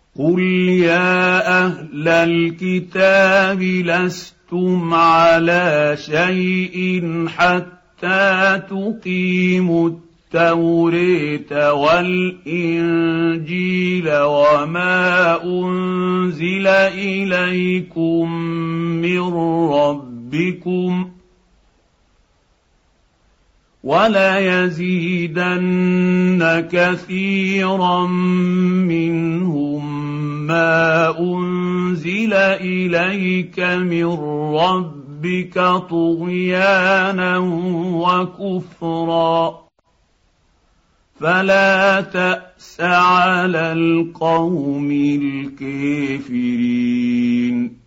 قل يا أهل الكتاب لستم على شيء حتى تقيموا التوراة والإنجيل وما أنزل إليكم من ربكم وليزيدن كثيرا منهم ما أنزل إليك من ربك طغيانا وكفرا فلا تأس على القوم الكافرين.